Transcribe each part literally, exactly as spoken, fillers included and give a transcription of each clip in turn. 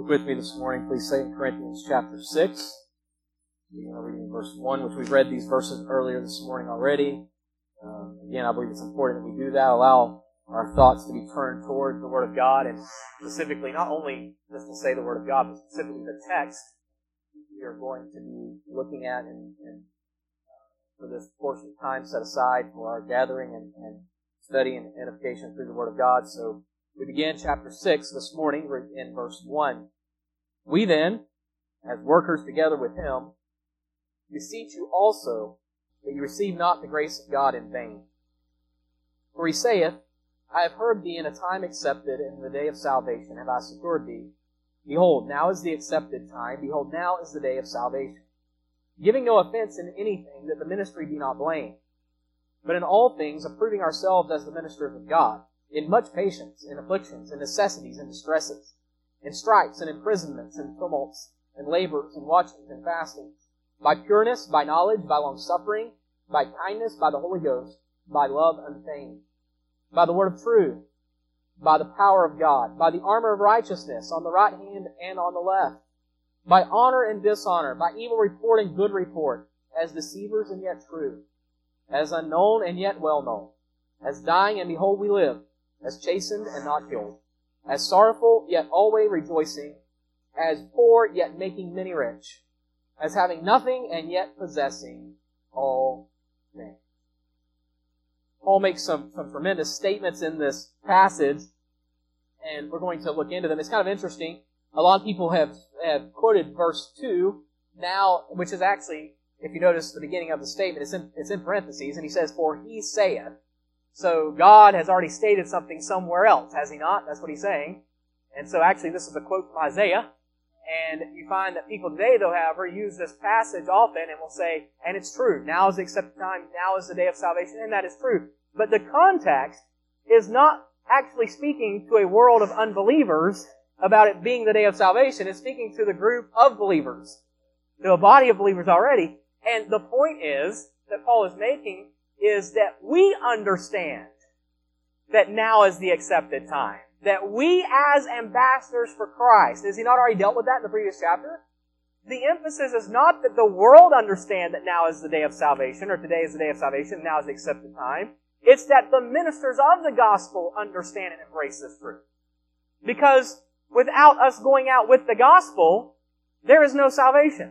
with me this morning, please, Second Corinthians chapter six. Beginning reading verse one, which we've read these verses earlier this morning already. Um, again, I believe it's important that we do that, allow our thoughts to be turned toward the Word of God, and specifically, not only just to say the Word of God, but specifically the text we are going to be looking at and, and uh, for this portion of time set aside for our gathering and, and study and edification through the Word of God. So we begin chapter six this morning in verse one. We then, as workers together with Him, beseech you also that you receive not the grace of God in vain. For He saith, I have heard thee in a time accepted, and in the day of salvation have I secured thee. Behold, now is the accepted time. Behold, now is the day of salvation. Giving no offense in anything, that the ministry be not blamed. But in all things, approving ourselves as the ministers of God, in much patience, in afflictions, in necessities, and distresses, in stripes, and imprisonments, and tumults, and labors, and watchings, and fastings, by pureness, by knowledge, by long-suffering, by kindness, by the Holy Ghost, by love unfeigned, by the word of truth, by the power of God, by the armor of righteousness, on the right hand and on the left, by honor and dishonor, by evil report and good report, as deceivers and yet true, as unknown and yet well known, as dying and behold we live, as chastened and not killed, as sorrowful yet always rejoicing, as poor yet making many rich, as having nothing and yet possessing all things. Paul makes some, some tremendous statements in this passage, and we're going to look into them. It's kind of interesting. A lot of people have, have quoted verse two now, which is actually, if you notice the beginning of the statement, it's in, it's in parentheses, and he says, for he saith. So God has already stated something somewhere else, has He not? That's what He's saying. And so actually this is a quote from Isaiah. And you find that people today, though, however, use this passage often and will say, and it's true, now is the accepted time, now is the day of salvation, and that is true. But the context is not actually speaking to a world of unbelievers about it being the day of salvation. It's speaking to the group of believers, to a body of believers already. And the point is, that Paul is making, is that we understand that now is the accepted time. That we as ambassadors for Christ, has he not already dealt with that in the previous chapter? The emphasis is not that the world understand that now is the day of salvation, or today is the day of salvation, now is the accepted time. It's that the ministers of the gospel understand and embrace this truth. Because without us going out with the gospel, there is no salvation.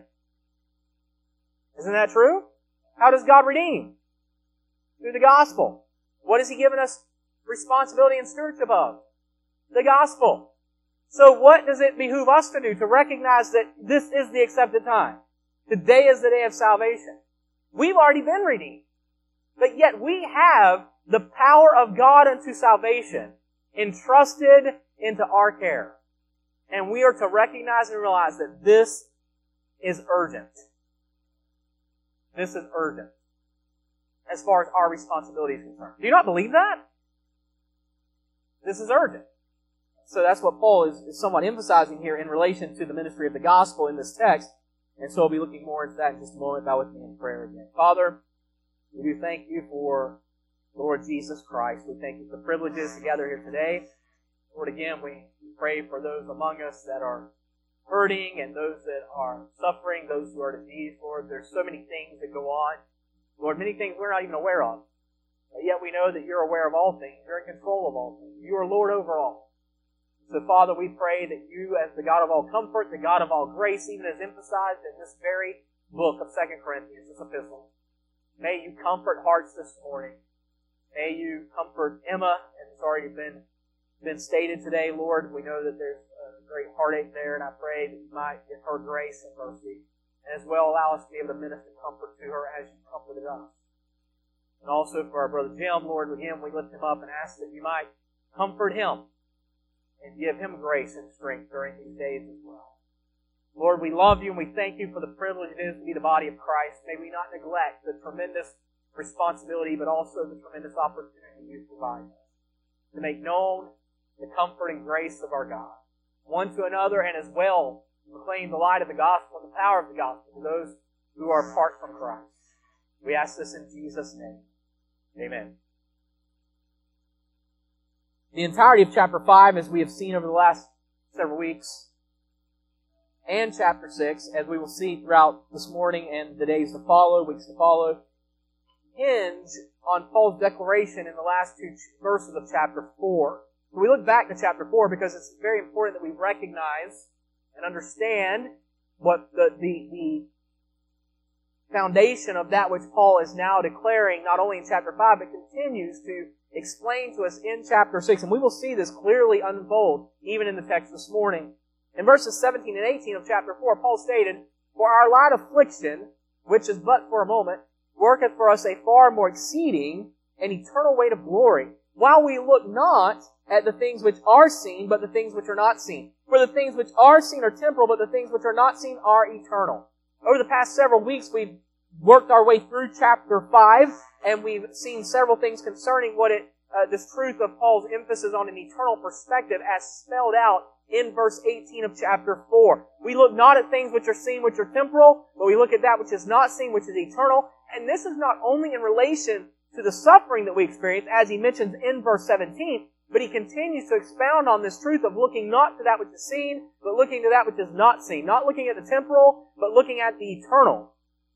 Isn't that true? How does God redeem? Through the gospel. What has He given us responsibility and stewardship of? The gospel. So what does it behoove us to do? To recognize that this is the accepted time. Today is the day of salvation. We've already been redeemed. But yet we have the power of God unto salvation entrusted into our care. And we are to recognize and realize that this is urgent. This is urgent. As far as our responsibility is concerned. Do you not believe that? This is urgent. So that's what Paul is, is somewhat emphasizing here in relation to the ministry of the gospel in this text. And so we'll be looking more into that in just a moment. Bow with me in prayer again. Father, we do thank You for Lord Jesus Christ. We thank You for the privileges to gather here today. Lord, again, we pray for those among us that are hurting and those that are suffering, those who are diseased. Lord, there's so many things that go on. Lord, many things we're not even aware of. But yet we know that You're aware of all things. You're in control of all things. You are Lord over all. So, Father, we pray that You, as the God of all comfort, the God of all grace, even as emphasized in this very book of Second Corinthians, this epistle, may You comfort hearts this morning. May You comfort Emma, and it's already been, been stated today, Lord. We know that there's a great heartache there, and I pray that You might give her grace and mercy. And as well allow us to be able to minister comfort to her as You comforted us. And also for our brother Jim, Lord, with him we lift him up and ask that You might comfort him and give him grace and strength during these days as well. Lord, we love You and we thank You for the privilege it is to be the body of Christ. May we not neglect the tremendous responsibility but also the tremendous opportunity You provide us to make known the comfort and grace of our God, one to another, and as well proclaim the light of the gospel and the power of the gospel to those who are apart from Christ. We ask this in Jesus' name. Amen. The entirety of chapter five, as we have seen over the last several weeks, and chapter six, as we will see throughout this morning and the days to follow, weeks to follow, hinge on Paul's declaration in the last two verses of chapter four. So we look back to chapter four because it's very important that we recognize and understand what the, the, the foundation of that which Paul is now declaring, not only in chapter five, but continues to explain to us in chapter six. And we will see this clearly unfold even in the text this morning. In verses seventeen and eighteen of chapter four, Paul stated, "For our light affliction, which is but for a moment, worketh for us a far more exceeding and eternal weight of glory, while we look not at the things which are seen, but the things which are not seen. For the things which are seen are temporal, but the things which are not seen are eternal." Over the past several weeks, we've worked our way through chapter five, and we've seen several things concerning what it, uh, this truth of Paul's emphasis on an eternal perspective as spelled out in verse eighteen of chapter four. We look not at things which are seen, which are temporal, but we look at that which is not seen, which is eternal. And this is not only in relation to the suffering that we experience, as he mentions in verse seventeen, but he continues to expound on this truth of looking not to that which is seen, but looking to that which is not seen. Not looking at the temporal, but looking at the eternal.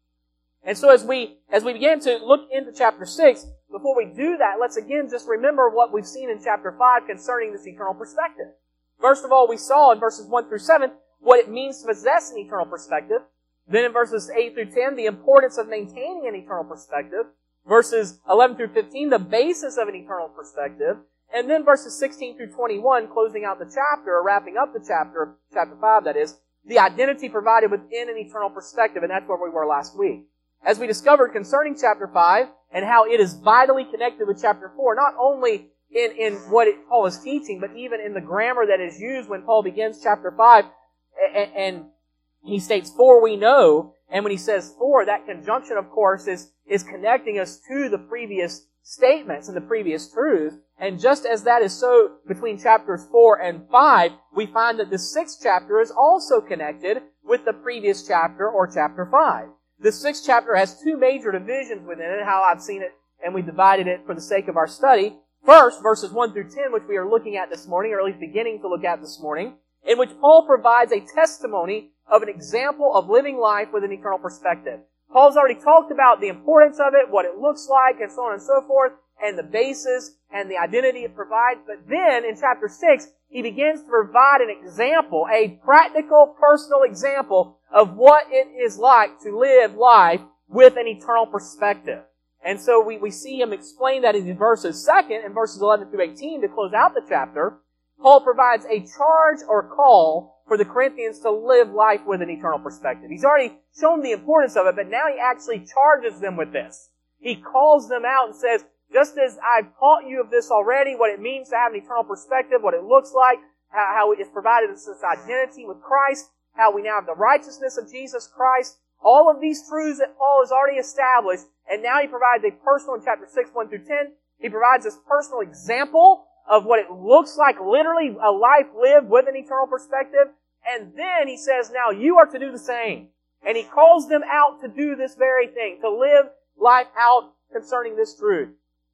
And so as we, as we begin to look into chapter six, before we do that, let's again just remember what we've seen in chapter five concerning this eternal perspective. First of all, we saw in verses one through seven what it means to possess an eternal perspective. Then in verses eight through ten, the importance of maintaining an eternal perspective. Verses eleven through fifteen, the basis of an eternal perspective. And then verses sixteen through twenty-one, closing out the chapter, or wrapping up the chapter, chapter five that is, the identity provided within an eternal perspective. And that's where we were last week. As we discovered concerning chapter five, and how it is vitally connected with chapter four, not only in, in what it, Paul is teaching, but even in the grammar that is used when Paul begins chapter five, and, and he states, "For we know," and when he says "for," that conjunction, of course, is, is connecting us to the previous statements and the previous truths. And just as that is so between chapters four and five, we find that the sixth chapter is also connected with the previous chapter or chapter five. The sixth chapter has two major divisions within it, how I've seen it, and we divided it for the sake of our study. First, verses one through ten, which we are looking at this morning, or at least beginning to look at this morning, in which Paul provides a testimony of an example of living life with an eternal perspective. Paul's already talked about the importance of it, what it looks like, and so on and so forth, and the basis and the identity it provides. But then, in chapter six, he begins to provide an example, a practical, personal example of what it is like to live life with an eternal perspective. And so we, we see him explain that in these verses. Second, in verses eleven through eighteen, to close out the chapter, Paul provides a charge or call for the Corinthians to live life with an eternal perspective. He's already shown the importance of it, but now he actually charges them with this. He calls them out and says, just as I've taught you of this already, what it means to have an eternal perspective, what it looks like, how, how it is provided us this identity with Christ, how we now have the righteousness of Jesus Christ, all of these truths that Paul has already established, and now he provides a personal, in chapter six, one through ten, he provides this personal example of what it looks like, literally a life lived with an eternal perspective, and then he says, now you are to do the same. And he calls them out to do this very thing, to live life out concerning this truth,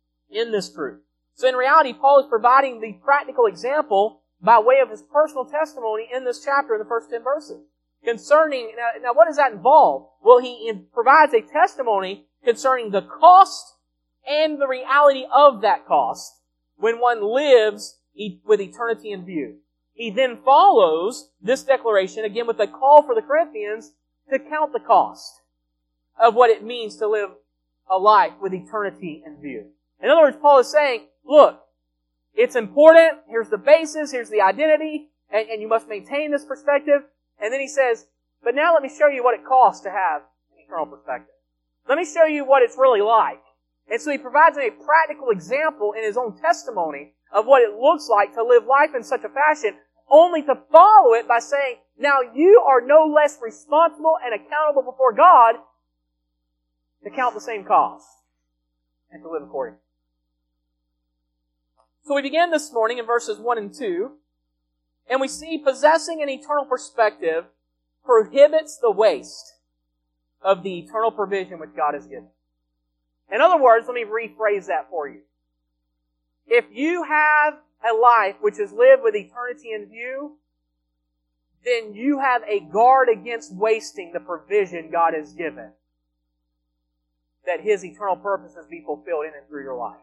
in this truth. So in reality, Paul is providing the practical example by way of his personal testimony in this chapter in the first ten verses. Concerning, now, now what does that involve? Well, he provides a testimony concerning the cost and the reality of that cost when one lives with eternity in view. He then follows this declaration again with a call for the Corinthians to count the cost of what it means to live a life with eternity in view. In other words, Paul is saying, look, it's important, here's the basis, here's the identity, and, and you must maintain this perspective. And then he says, but now let me show you what it costs to have an eternal perspective. Let me show you what it's really like. And so he provides a practical example in his own testimony of what it looks like to live life in such a fashion, only to follow it by saying, now you are no less responsible and accountable before God to count the same cost and to live accordingly. So we began this morning in verses one and two, and we see possessing an eternal perspective prohibits the waste of the eternal provision which God has given. In other words, let me rephrase that for you. If you have a life which is lived with eternity in view, then you have a guard against wasting the provision God has given, that His eternal purposes be fulfilled in and through your life.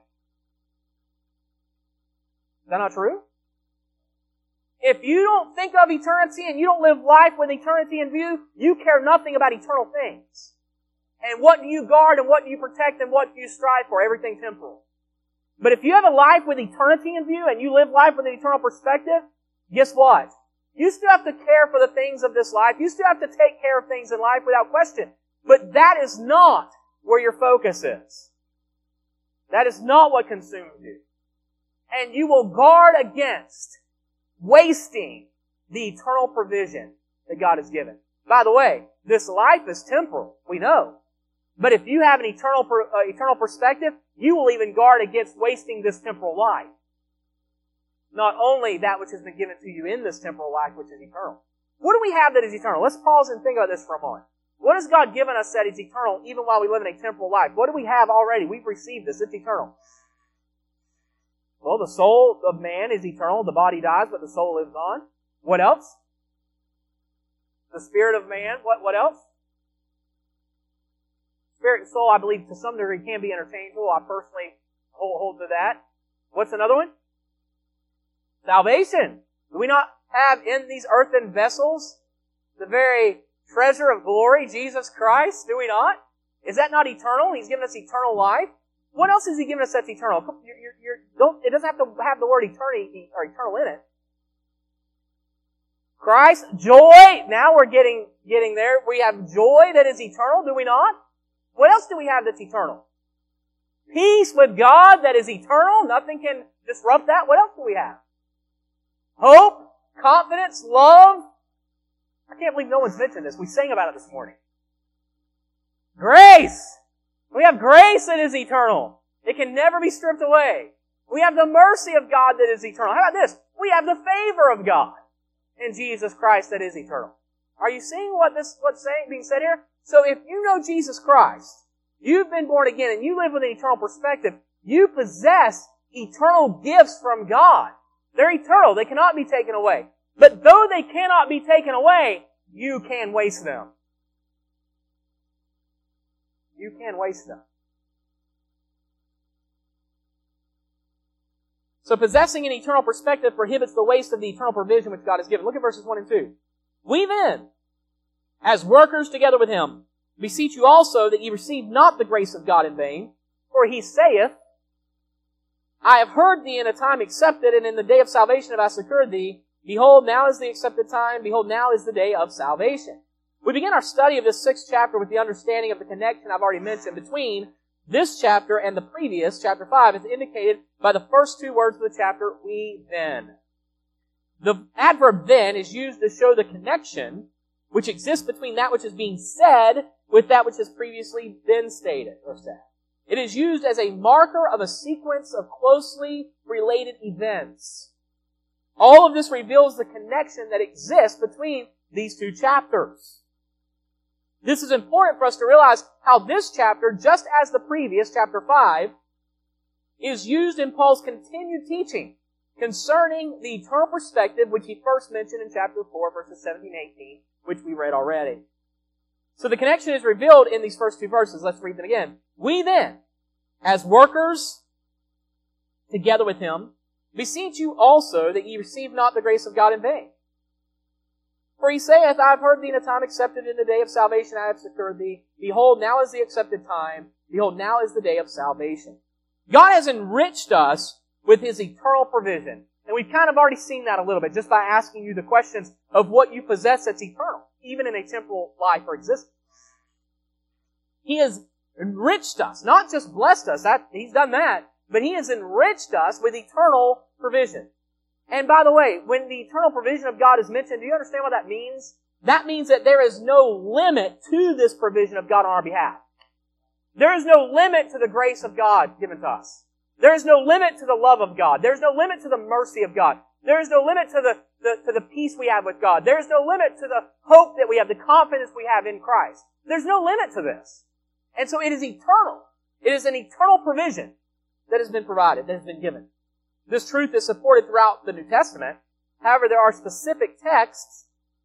Is that not true? If you don't think of eternity and you don't live life with eternity in view, you care nothing about eternal things. And what do you guard and what do you protect and what do you strive for? Everything temporal. But if you have a life with eternity in view and you live life with an eternal perspective, guess what? You still have to care for the things of this life. You still have to take care of things in life without question. But that is not where your focus is. That is not what consumes you. And you will guard against wasting the eternal provision that God has given. By the way, this life is temporal. We know. But if you have an eternal, uh, eternal perspective, you will even guard against wasting this temporal life. Not only that which has been given to you in this temporal life, which is eternal. What do we have that is eternal? Let's pause and think about this for a moment. What has God given us that is eternal even while we live in a temporal life? What do we have already? We've received this. It's eternal. Well, the soul of man is eternal. The body dies, but the soul lives on. What else? The spirit of man. What, what else? Spirit and soul, I believe, to some degree can be interchangeable. I personally hold, hold to that. What's another one? Salvation. Do we not have in these earthen vessels the very treasure of glory, Jesus Christ? Do we not? Is that not eternal? He's given us eternal life. What else has He given us that's eternal? You're, you're, you're, don't, it doesn't have to have the word eternity or eternal in it. Christ, joy. Now we're getting getting there. We have joy that is eternal, do we not? What else do we have that's eternal? Peace with God that is eternal. Nothing can disrupt that. What else do we have? Hope, confidence, love. I can't believe no one's mentioned this. We sang about it this morning. Grace. We have grace that is eternal. It can never be stripped away. We have the mercy of God that is eternal. How about this? We have the favor of God in Jesus Christ that is eternal. Are you seeing what this what's saying, being said here? So if you know Jesus Christ, you've been born again, and you live with an eternal perspective, you possess eternal gifts from God. They're eternal. They cannot be taken away. But though they cannot be taken away, you can waste them. You can waste them. So possessing an eternal perspective prohibits the waste of the eternal provision which God has given. Look at verses one and two. We then, as workers together with Him, beseech you also that ye receive not the grace of God in vain. For He saith, I have heard thee in a time accepted, and in the day of salvation have I succored thee. Behold, now is the accepted time. Behold, now is the day of salvation. We begin our study of this sixth chapter with the understanding of the connection I've already mentioned between this chapter and the previous, chapter five, as indicated by the first two words of the chapter, we then. The adverb then is used to show the connection which exists between that which is being said with that which has previously been stated or said. It is used as a marker of a sequence of closely related events. All of this reveals the connection that exists between these two chapters. This is important for us to realize how this chapter, just as the previous, chapter five, is used in Paul's continued teaching concerning the eternal perspective which he first mentioned in chapter four, verses seventeen and eighteen, which we read already. So the connection is revealed in these first two verses. Let's read them again. We then, as workers together with Him, beseech you also that ye receive not the grace of God in vain. For He saith, I have heard thee in a time accepted, in the day of salvation I have secured thee. Behold, now is the accepted time. Behold, now is the day of salvation. God has enriched us with His eternal provision. And we've kind of already seen that a little bit just by asking you the questions of what you possess that's eternal, even in a temporal life or existence. He has enriched us, not just blessed us, that, He's done that, but He has enriched us with eternal provision. And by the way, when the eternal provision of God is mentioned, do you understand what that means? That means that there is no limit to this provision of God on our behalf. There is no limit to the grace of God given to us. There is no limit to the love of God. There is no limit to the mercy of God. There is no limit to the, the, to the peace we have with God. There is no limit to the hope that we have, the confidence we have in Christ. There's no limit to this. And so it is eternal. It is an eternal provision that has been provided, that has been given. This truth is supported throughout the New Testament. However, there are specific texts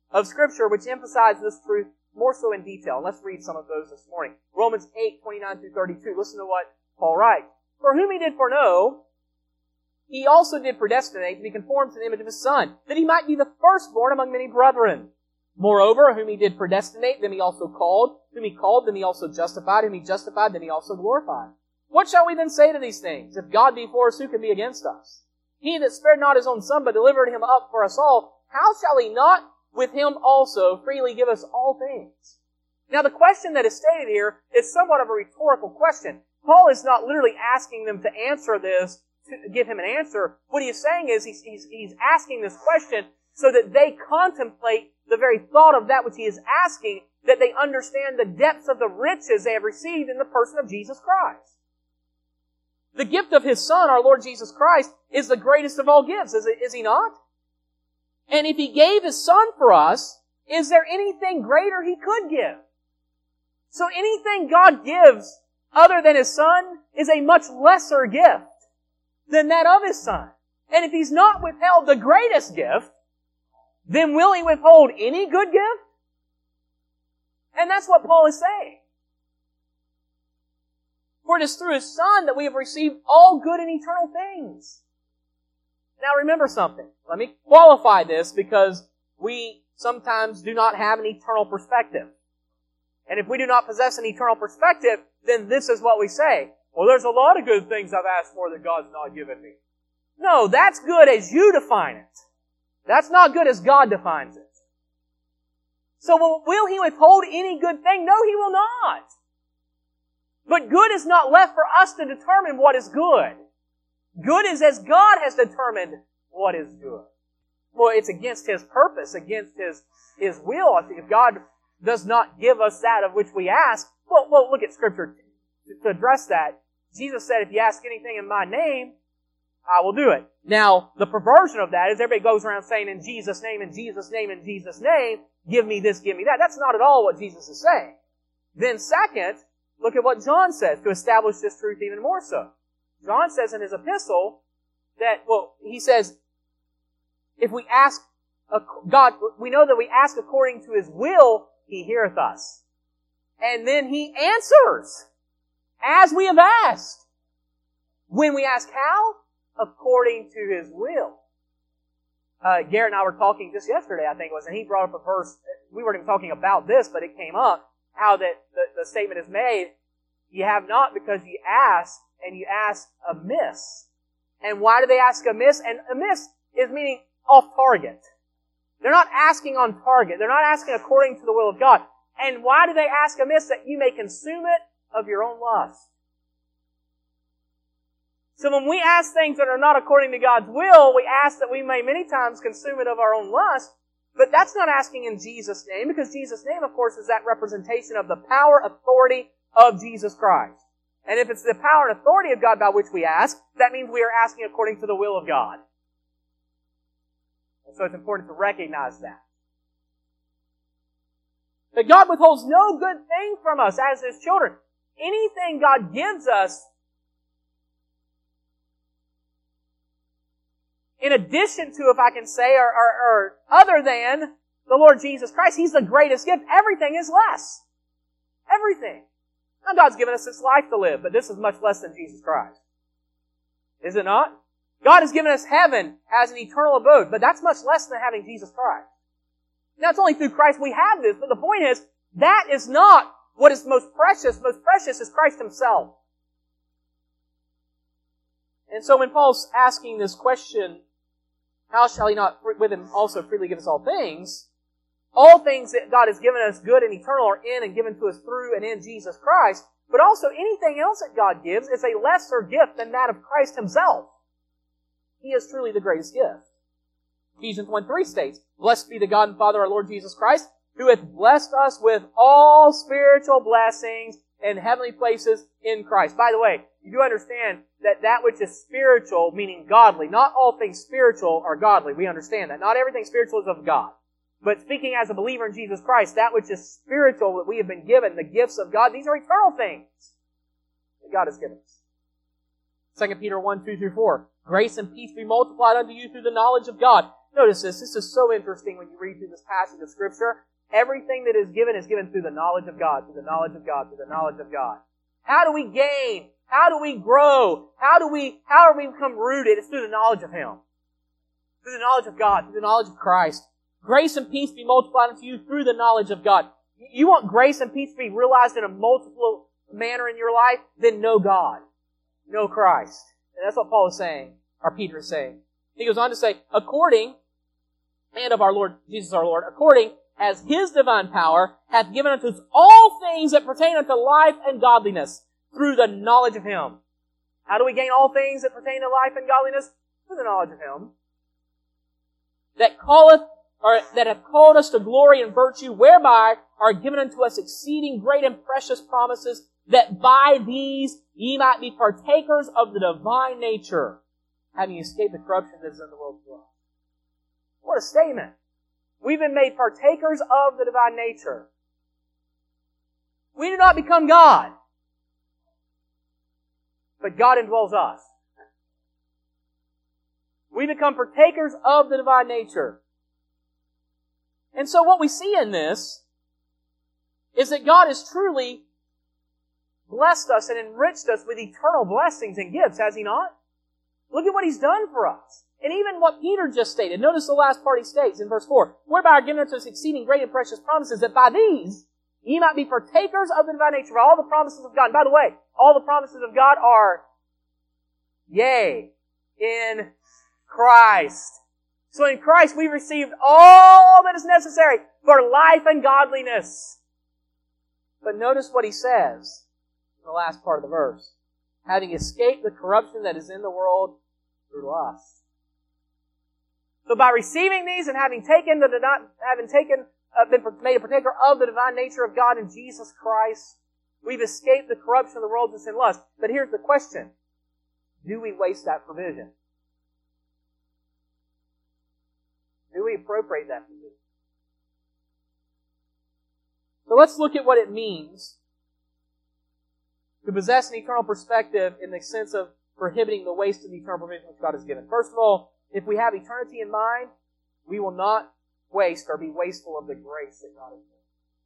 of Scripture which emphasize this truth more so in detail. Let's read some of those this morning. Romans eight, twenty-nine through thirty-two. Listen to what Paul writes. For whom he did foreknow, he also did predestinate to be conformed to the image of his Son, that he might be the firstborn among many brethren. Moreover, whom he did predestinate, them he also called. Whom he called, them he also justified. Whom he justified, them he also glorified. What shall we then say to these things? If God be for us, who can be against us? He that spared not his own Son, but delivered him up for us all, how shall he not with him also freely give us all things? Now the question that is stated here is somewhat of a rhetorical question. Paul is not literally asking them to answer this, to give him an answer. What he is saying is he's, he's, he's asking this question so that they contemplate the very thought of that which he is asking, that they understand the depths of the riches they have received in the person of Jesus Christ. The gift of His Son, our Lord Jesus Christ, is the greatest of all gifts, is, it, is He not? And if He gave His Son for us, is there anything greater He could give? So anything God gives other than His Son is a much lesser gift than that of His Son. And if He's not withheld the greatest gift, then will He withhold any good gift? And that's what Paul is saying. For it is through His Son that we have received all good and eternal things. Now remember something. Let me qualify this because we sometimes do not have an eternal perspective. And if we do not possess an eternal perspective, then this is what we say. Well, there's a lot of good things I've asked for that God's not given me. No, that's good as you define it. That's not good as God defines it. So will, will He withhold any good thing? No, He will not. But good is not left for us to determine what is good. Good is as God has determined what is good. Well, it's against His purpose, against His, His will. If God does not give us that of which we ask, well, well look at Scripture to address that. Jesus said, if you ask anything in my name, I will do it. Now, the perversion of that is everybody goes around saying, in Jesus' name, in Jesus' name, in Jesus' name, give me this, give me that. That's not at all what Jesus is saying. Then second, look at what John says to establish this truth even more so. John says in his epistle that, well, he says, if we ask God, we know that we ask according to His will, He heareth us. And then He answers as we have asked. When we ask how? According to His will. Uh, Garrett and I were talking just yesterday, I think it was, and he brought up a verse. We weren't even talking about this, but it came up, how that the, the statement is made, you have not because you ask, and you ask amiss. And why do they ask amiss? And amiss is meaning off target. They're not asking on target. They're not asking according to the will of God. And why do they ask amiss? That you may consume it of your own lust. So when we ask things that are not according to God's will, we ask that we may many times consume it of our own lust. But that's not asking in Jesus' name, because Jesus' name, of course, is that representation of the power, authority of Jesus Christ. And if it's the power and authority of God by which we ask, that means we are asking according to the will of God. And so it's important to recognize that. That God withholds no good thing from us as His children. Anything God gives us, in addition to, if I can say, or, or, or other than the Lord Jesus Christ, He's the greatest gift. Everything is less. Everything. Now God's given us this life to live, but this is much less than Jesus Christ. Is it not? God has given us heaven as an eternal abode, but that's much less than having Jesus Christ. Now it's only through Christ we have this, but the point is, that is not what is most precious. Most precious is Christ Himself. And so when Paul's asking this question, how shall He not with Him also freely give us all things? All things that God has given us good and eternal are in and given to us through and in Jesus Christ. But also anything else that God gives is a lesser gift than that of Christ Himself. He is truly the greatest gift. Ephesians one three states, blessed be the God and Father of our Lord Jesus Christ, who hath blessed us with all spiritual blessings in heavenly places in Christ. By the way, you do understand that that which is spiritual, meaning godly, not all things spiritual are godly. We understand that. Not everything spiritual is of God. But speaking as a believer in Jesus Christ, that which is spiritual that we have been given, the gifts of God, these are eternal things that God has given us. Second Peter one, two through four. Grace and peace be multiplied unto you through the knowledge of God Notice this. This is so interesting when you read through this passage of Scripture. Everything that is given is given through the knowledge of God, through the knowledge of God, through the knowledge of God. How do we gain? How do we grow? How do we, how do we become rooted? It's through the knowledge of Him. Through the knowledge of God, through the knowledge of Christ. Grace and peace be multiplied unto you through the knowledge of God. You want grace and peace to be realized in a multiple manner in your life? Then know God. Know Christ. And that's what Paul is saying, or Peter is saying. He goes on to say, according, and of our Lord, Jesus our Lord, according as His divine power hath given unto us all things that pertain unto life and godliness through the knowledge of Him. How do we gain all things that pertain to life and godliness? Through the knowledge of Him. That calleth, or that hath called us to glory and virtue, whereby are given unto us exceeding great and precious promises, that by these ye might be partakers of the divine nature, having escaped the corruption that is in the world through us. What a statement. We've been made partakers of the divine nature. We do not become God, but God indwells us. We become partakers of the divine nature. And so what we see in this is that God has truly blessed us and enriched us with eternal blessings and gifts, has He not? Look at what He's done for us. And even what Peter just stated. Notice the last part he states in verse four. Whereby are given unto us exceeding great and precious promises, that by these ye might be partakers of the divine nature, of all the promises of God. And by the way, all the promises of God are yea, in Christ. So in Christ we received all that is necessary for life and godliness. But notice what he says in the last part of the verse. Having escaped the corruption that is in the world through lust. So by receiving these and having taken the having taken uh, been made a partaker of the divine nature of God in Jesus Christ, we've escaped the corruption of the world that's in lust. But here's the question. Do we waste that provision? Do we appropriate that provision? So let's look at what it means to possess an eternal perspective in the sense of prohibiting the waste of the eternal provision which God has given. First of all, if we have eternity in mind, we will not waste or be wasteful of the grace that God has given.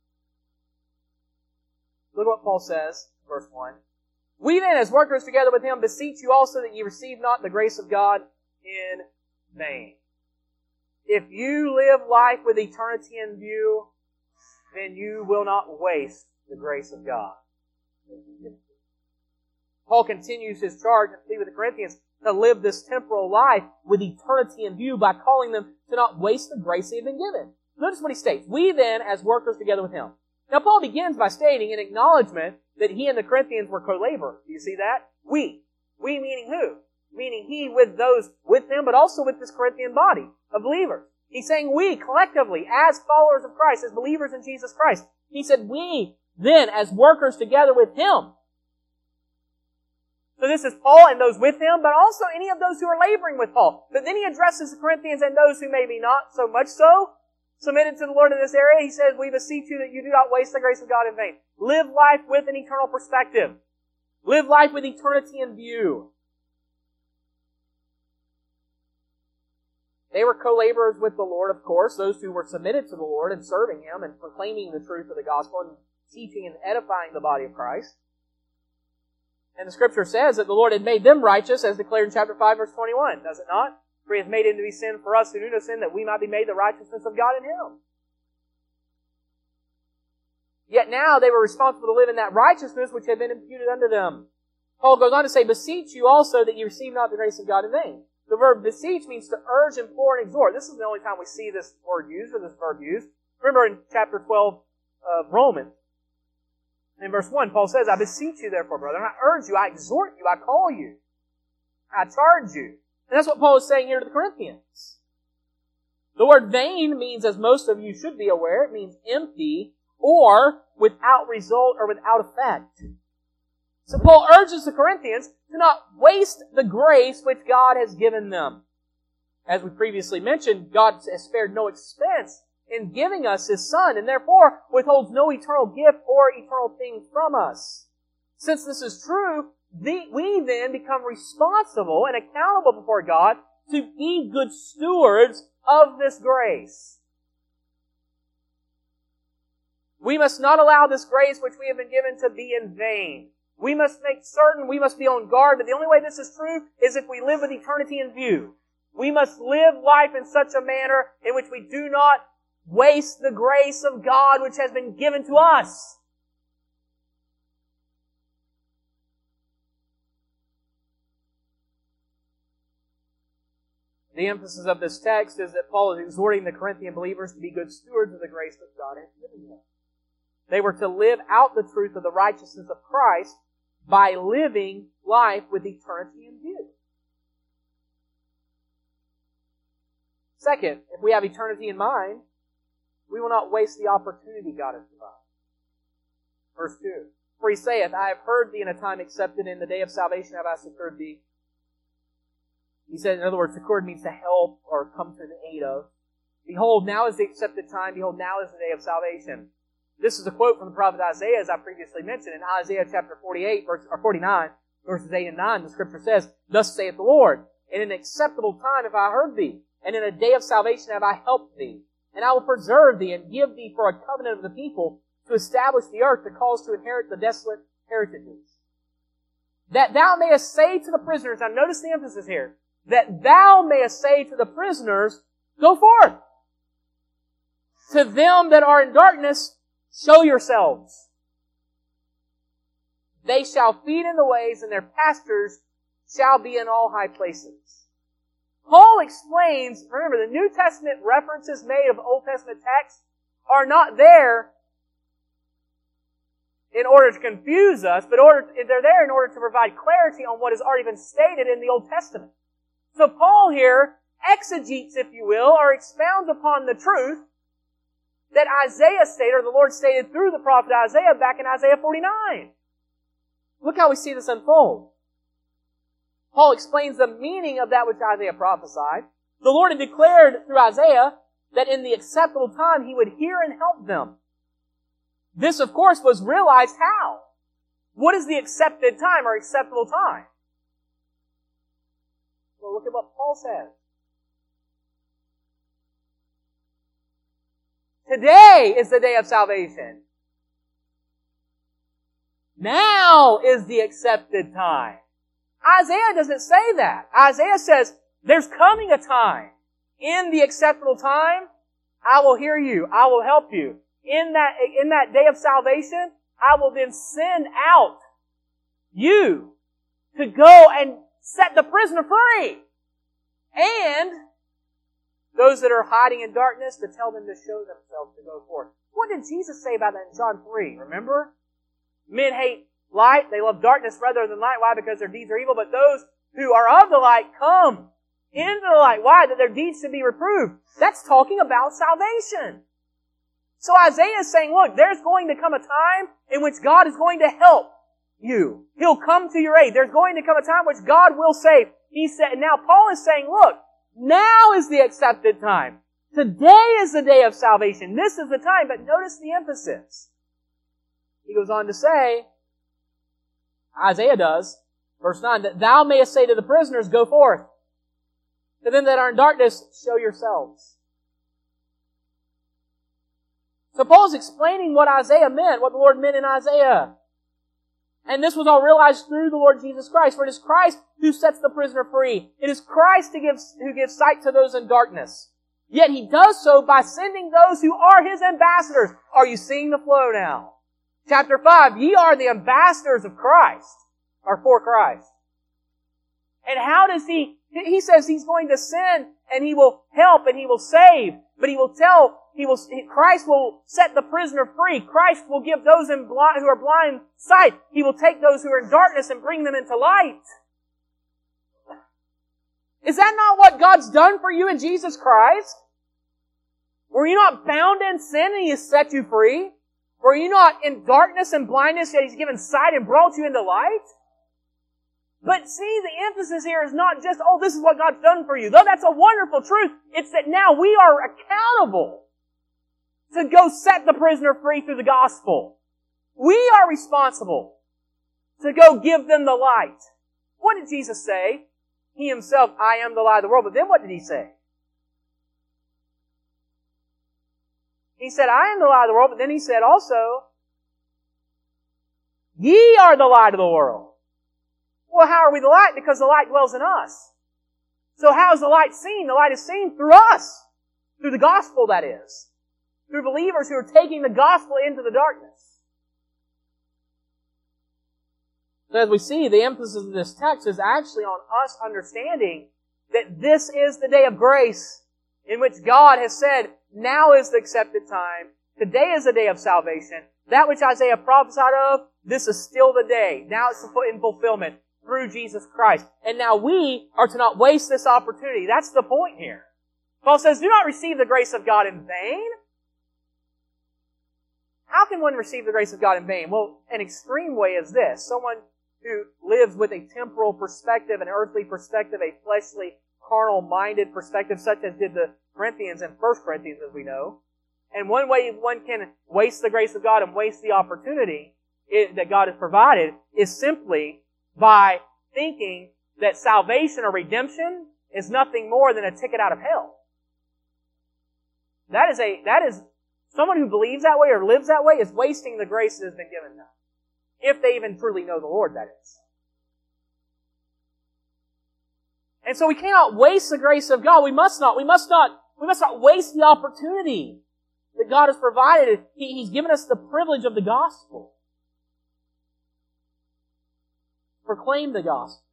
Look what Paul says, verse one. We then, as workers together with Him, beseech you also that ye receive not the grace of God in vain. If you live life with eternity in view, then you will not waste the grace of God. Paul continues his charge with the Corinthians to live this temporal life with eternity in view by calling them to not waste the grace they have been given. Notice what he states. We then, as workers together with Him. Now Paul begins by stating an acknowledgement that he and the Corinthians were co-laborers. Do you see that? We. We meaning who? Meaning he with those with him, but also with this Corinthian body of believers. He's saying we, collectively, as followers of Christ, as believers in Jesus Christ. He said we, then, as workers together with Him. So this is Paul and those with him, but also any of those who are laboring with Paul. But then he addresses the Corinthians and those who maybe not so much so submitted to the Lord in this area. He says, we beseech you that you do not waste the grace of God in vain. Live life with an eternal perspective. Live life with eternity in view. They were co-laborers with the Lord, of course, those who were submitted to the Lord and serving Him and proclaiming the truth of the gospel and teaching and edifying the body of Christ. And the Scripture says that the Lord had made them righteous, as declared in chapter five, verse twenty-one, does it not? For He hath made Him to be sin for us who knew no sin, that we might be made the righteousness of God in Him. Yet now they were responsible to live in that righteousness which had been imputed unto them. Paul goes on to say, beseech you also that ye receive not the grace of God in vain. The verb beseech means to urge, implore, and exhort. This is the only time we see this word used, or this verb used. Remember in chapter twelve of Romans, in verse one, Paul says, I beseech you therefore, brethren, I urge you, I exhort you, I call you, I charge you. And that's what Paul is saying here to the Corinthians. The word vain means, as most of you should be aware, it means empty or without result or without effect. So Paul urges the Corinthians to not waste the grace which God has given them. As we previously mentioned, God has spared no expense in giving us His Son, and therefore withholds no eternal gift or eternal thing from us. Since this is true, the, we then become responsible and accountable before God to be good stewards of this grace. We must not allow this grace which we have been given to be in vain. We must make certain, we must be on guard, but the only way this is true is if we live with eternity in view. We must live life in such a manner in which we do not waste the grace of God which has been given to us. The emphasis of this text is that Paul is exhorting the Corinthian believers to be good stewards of the grace that God has given them. They were to live out the truth of the righteousness of Christ by living life with eternity in view. Second, if we have eternity in mind, we will not waste the opportunity God has provided. Verse two. For he saith, I have heard thee in a time accepted, in the day of salvation have I succored thee. He said, in other words, succored means to help or come to the aid of. Behold, now is the accepted time. Behold, now is the day of salvation. This is a quote from the prophet Isaiah, as I previously mentioned. In Isaiah chapter forty-eight, verse, or forty-nine, verses eight and nine, the scripture says, Thus saith the Lord, in an acceptable time have I heard thee, and in a day of salvation have I helped thee. And I will preserve thee, and give thee for a covenant of the people, to establish the earth, to cause to inherit the desolate heritages. That thou mayest say to the prisoners, now notice the emphasis here, that thou mayest say to the prisoners, Go forth! To them that are in darkness, show yourselves. They shall feed in the ways, and their pastures shall be in all high places. Paul explains, remember, the New Testament references made of Old Testament texts are not there in order to confuse us, but order, they're there in order to provide clarity on what has already been stated in the Old Testament. So Paul here exegetes, if you will, or expounds upon the truth that Isaiah stated, or the Lord stated through the prophet Isaiah back in Isaiah forty-nine. Look how we see this unfold. Paul explains the meaning of that which Isaiah prophesied. The Lord had declared through Isaiah that in the acceptable time He would hear and help them. This, of course, was realized how? What is the accepted time or acceptable time? Well, look at what Paul says. Today is the day of salvation. Now is the accepted time. Isaiah doesn't say that. Isaiah says, there's coming a time. In the acceptable time, I will hear you. I will help you. In that, in that day of salvation, I will then send out you to go and set the prisoner free. And those that are hiding in darkness, to tell them to show themselves, to go forth. What did Jesus say about that in John three? Remember? Men hate light. They love darkness rather than light. Why? Because their deeds are evil. But those who are of the light come into the light. Why? That their deeds should be reproved. That's talking about salvation. So Isaiah is saying, look, there's going to come a time in which God is going to help you. He'll come to your aid. There's going to come a time which God will save. He said, and now Paul is saying, look, now is the accepted time. Today is the day of salvation. This is the time. But notice the emphasis. He goes on to say, Isaiah does, verse nine, that thou mayest say to the prisoners, Go forth. To them that are in darkness, show yourselves. So Paul's explaining what Isaiah meant, what the Lord meant in Isaiah. And this was all realized through the Lord Jesus Christ. For it is Christ who sets the prisoner free. It is Christ who gives, who gives sight to those in darkness. Yet He does so by sending those who are His ambassadors. Are you seeing the flow now? Chapter five, ye are the ambassadors of Christ, or for Christ. And how does He, He says He's going to send, and He will help, and He will save, but He will tell, He will, Christ will set the prisoner free. Christ will give those in blind, who are blind sight. He will take those who are in darkness and bring them into light. Is that not what God's done for you in Jesus Christ? Were you not bound in sin and He has set you free? Were you not in darkness and blindness, yet He's given sight and brought you into light? But see, the emphasis here is not just, oh, this is what God's done for you. Though that's a wonderful truth, it's that now we are accountable to go set the prisoner free through the gospel. We are responsible to go give them the light. What did Jesus say? He Himself, I am the light of the world. But then what did He say? He said, I am the light of the world, but then he said also, ye are the light of the world. Well, how are we the light? Because the light dwells in us. So how is the light seen? The light is seen through us. Through the gospel, that is. Through believers who are taking the gospel into the darkness. So as we see, the emphasis of this text is actually on us understanding that this is the day of grace in which God has said, now is the accepted time. Today is the day of salvation. That which Isaiah prophesied of, this is still the day. Now it's put in fulfillment through Jesus Christ. And now we are to not waste this opportunity. That's the point here. Paul says, do not receive the grace of God in vain. How can one receive the grace of God in vain? Well, an extreme way is this. Someone who lives with a temporal perspective, an earthly perspective, a fleshly, carnal-minded perspective, such as did the Corinthians in First Corinthians, as we know. And one way one can waste the grace of God and waste the opportunity that God has provided is simply by thinking that salvation or redemption is nothing more than a ticket out of hell. That is a, that is, someone who believes that way or lives that way is wasting the grace that has been given them. If they even truly know the Lord, that is. And so we cannot waste the grace of God. We must not, we must not, we must not waste the opportunity that God has provided. He, He's given us the privilege of the gospel. Proclaim the gospel.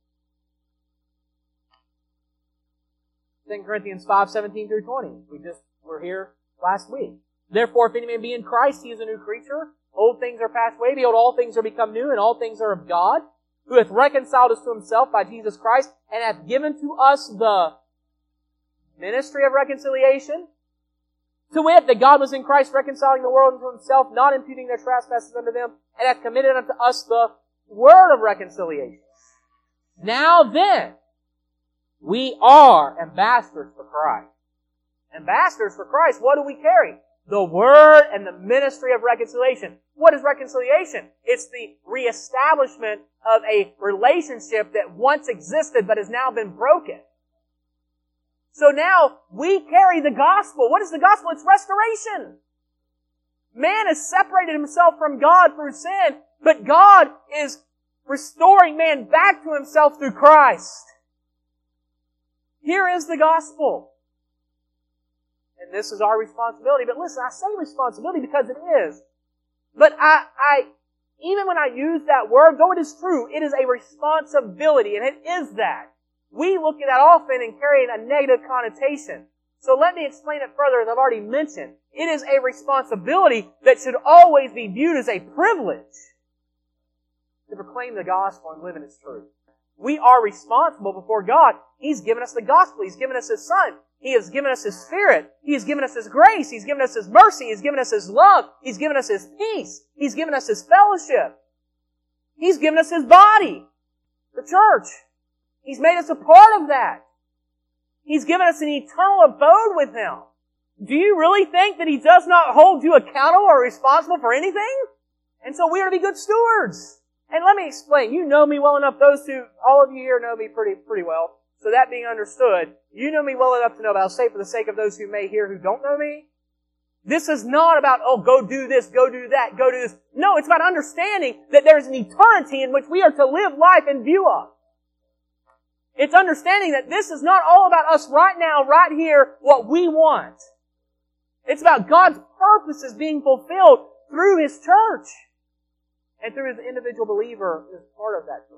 Second Corinthians five, seventeen through twenty. We just were here last week. Therefore, if any man be in Christ, he is a new creature. Old things are passed away. Behold, all things are become new, and all things are of God, who hath reconciled us to himself by Jesus Christ, and hath given to us the ministry of reconciliation. To wit, that God was in Christ reconciling the world unto himself, not imputing their trespasses unto them, and hath committed unto us the word of reconciliation. Now then, we are ambassadors for Christ. Ambassadors for Christ, what do we carry? The word and the ministry of reconciliation. What is reconciliation? It's the reestablishment of a relationship that once existed but has now been broken. So now we carry the gospel. What is the gospel? It's restoration. Man has separated himself from God through sin, but God is restoring man back to himself through Christ. Here is the gospel. And this is our responsibility. But listen, I say responsibility because it is. But I, I, even when I use that word, though it is true, it is a responsibility, and it is that. We look at that often and carry a negative connotation. So let me explain it further, as I've already mentioned. It is a responsibility that should always be viewed as a privilege to proclaim the gospel and live in its truth. We are responsible before God. He's given us the gospel. He's given us His Son. He has given us His Spirit. He has given us His grace. He's given us His mercy. He's given us His love. He's given us His peace. He's given us His fellowship. He's given us His body, the church. He's made us a part of that. He's given us an eternal abode with Him. Do you really think that He does not hold you accountable or responsible for anything? And so we are to be good stewards. And let me explain. You know me well enough. Those who, all of you here know me pretty, pretty well. So that being understood, you know me well enough to know, but I'll say for the sake of those who may hear who don't know me, this is not about, oh, go do this, go do that, go do this. No, it's about understanding that there's an eternity in which we are to live life in view of. It's understanding that this is not all about us right now, right here, what we want. It's about God's purposes being fulfilled through His church and through His individual believer who is part of that church.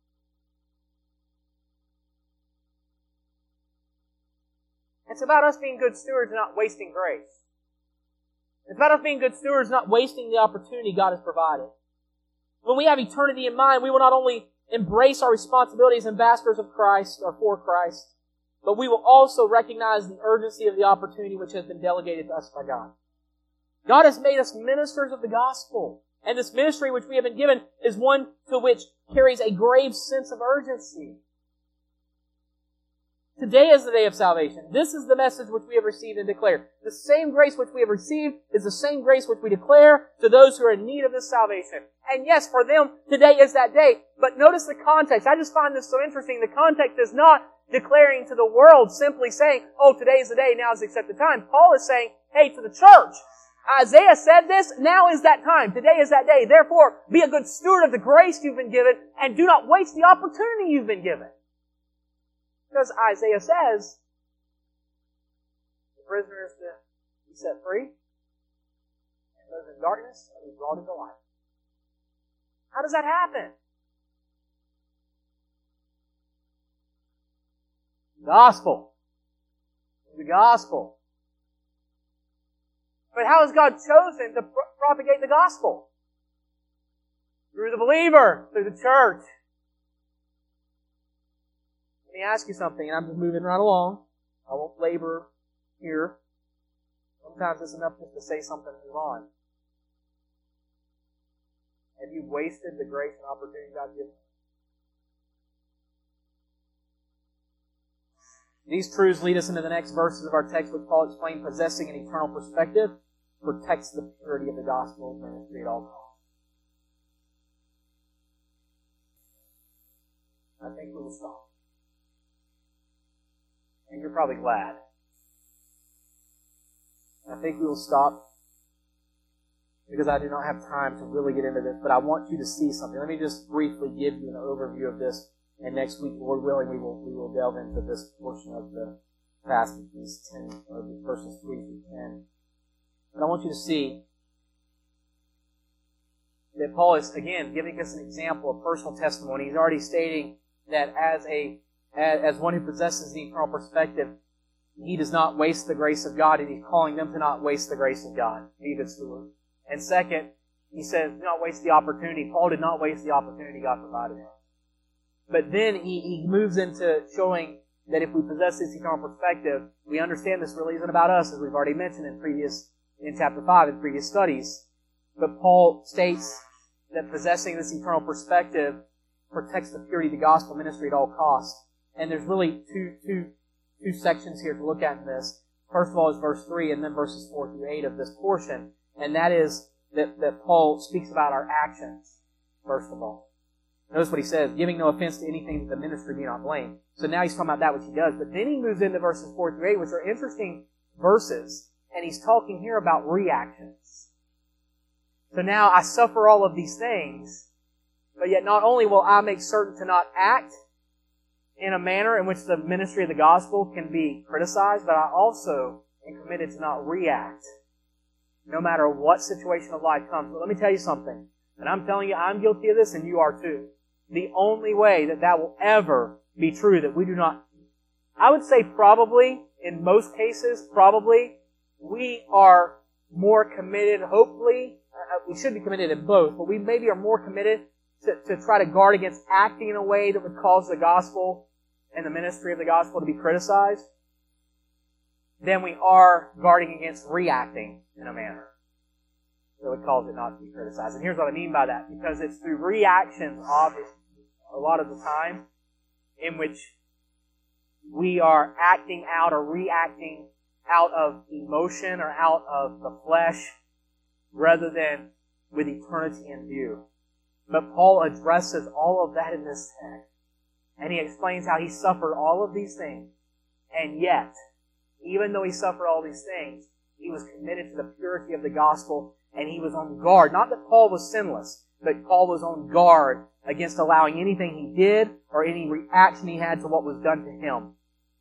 It's about us being good stewards and not wasting grace. It's about us being good stewards, not wasting the opportunity God has provided. When we have eternity in mind, we will not only embrace our responsibility as ambassadors of Christ or for Christ, but we will also recognize the urgency of the opportunity which has been delegated to us by God. God has made us ministers of the gospel, and this ministry which we have been given is one to which carries a grave sense of urgency. Today is the day of salvation. This is the message which we have received and declare. The same grace which we have received is the same grace which we declare to those who are in need of this salvation. And yes, for them, today is that day. But notice the context. I just find this so interesting. The context is not declaring to the world simply saying, oh, today is the day, now is the accepted time. Paul is saying, hey, to the church, Isaiah said this, now is that time. Today is that day. Therefore, be a good steward of the grace you've been given and do not waste the opportunity you've been given. Because Isaiah says, the prisoner is to be set free, and those in darkness are to be brought into light. How does that happen? Gospel. The gospel. But how has God chosen to pro- propagate the gospel? Through the believer, through the church. Let me ask you something, and I'm just moving right along. I won't labor here. Sometimes it's enough just to say something and move on. Have you wasted the grace and opportunity God's given you? These truths lead us into the next verses of our text, which Paul explained, possessing an eternal perspective protects the purity of the gospel ministry at all costs. I think we will stop. And you're probably glad. I think we will stop because I do not have time to really get into this, but I want you to see something. Let me just briefly give you an overview of this. And next week, Lord willing, we will we will delve into this portion of the passage, these ten or the verses three through ten. But I want you to see that Paul is again giving us an example of personal testimony. He's already stating that as a as, as one who possesses the eternal perspective, he does not waste the grace of God, and he's calling them to not waste the grace of God. Be the steward. And second, he says, do not waste the opportunity. Paul did not waste the opportunity God provided him. But then he, he moves into showing that if we possess this eternal perspective, we understand this really isn't about us, as we've already mentioned in previous, in chapter five, in previous studies. But Paul states that possessing this eternal perspective protects the purity of the gospel ministry at all costs. And there's really two, two, two sections here to look at in this. First of all is verse three, and then verses four through eight of this portion. And that is that, that Paul speaks about our actions, first of all. Notice what he says, giving no offense to anything that the ministry be not blamed. So now he's talking about that which he does. But then he moves into verses four through eight, which are interesting verses. And he's talking here about reactions. So now I suffer all of these things, but yet not only will I make certain to not act in a manner in which the ministry of the gospel can be criticized, but I also am committed to not react no matter what situation of life comes. But let me tell you something. And I'm telling you, I'm guilty of this, and you are too. The only way that that will ever be true, that we do not, I would say probably, in most cases, probably, we are more committed, hopefully, uh, we should be committed in both, but we maybe are more committed to, to try to guard against acting in a way that would cause the gospel and the ministry of the gospel to be criticized than we are guarding against reacting in a manner that would cause it not to be criticized. And here's what I mean by that. Because it's through reactions, obviously, a lot of the time, in which we are acting out or reacting out of emotion or out of the flesh rather than with eternity in view. But Paul addresses all of that in this text. And he explains how he suffered all of these things. And yet, even though he suffered all these things, he was committed to the purity of the gospel, and he was on guard. Not that Paul was sinless, but Paul was on guard against allowing anything he did or any reaction he had to what was done to him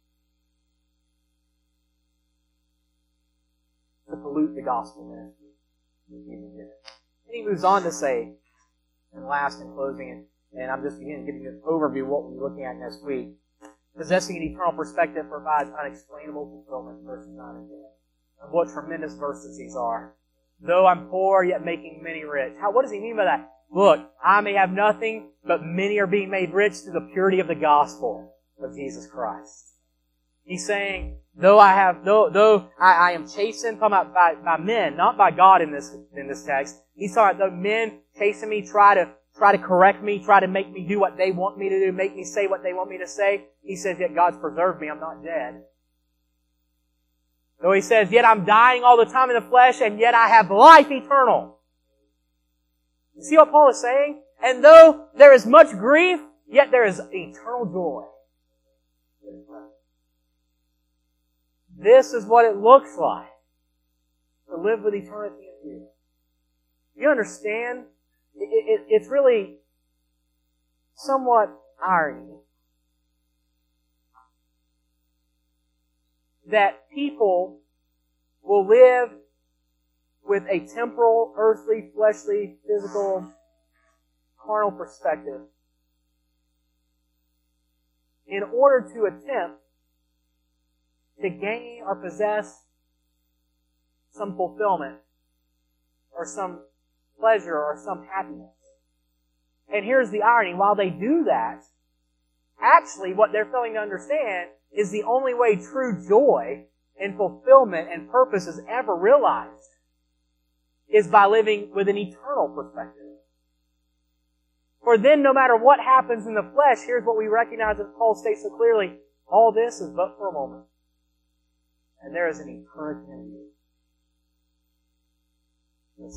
to pollute the gospel ministry. And he moves on to say, and last in closing, and I'm just again giving you an overview of what we'll be looking at next week. Possessing an eternal perspective provides unexplainable fulfillment, verses nine and ten. And what tremendous verses these are. Though I'm poor, yet making many rich. How, what does he mean by that? Look, I may have nothing, but many are being made rich through the purity of the gospel of Jesus Christ. He's saying, though I have, though, though I, I am chastened, talking about by, by men, not by God in this, in this text. He's talking about the men chasing me, try to, try to correct me, try to make me do what they want me to do, make me say what they want me to say. He says, yet God's preserved me, I'm not dead. Though he says, yet I'm dying all the time in the flesh, and yet I have life eternal. You see what Paul is saying? And though there is much grief, yet there is eternal joy. This is what it looks like to live with eternity in you. You understand? It, it, it's really somewhat irony that people will live with a temporal, earthly, fleshly, physical, carnal perspective in order to attempt to gain or possess some fulfillment or some pleasure or some happiness. And here's the irony. While they do that, actually what they're failing to understand is the only way true joy and fulfillment and purpose is ever realized is by living with an eternal perspective. For then, no matter what happens in the flesh, here's what we recognize that Paul states so clearly. All this is but for a moment. And there is an eternity in you.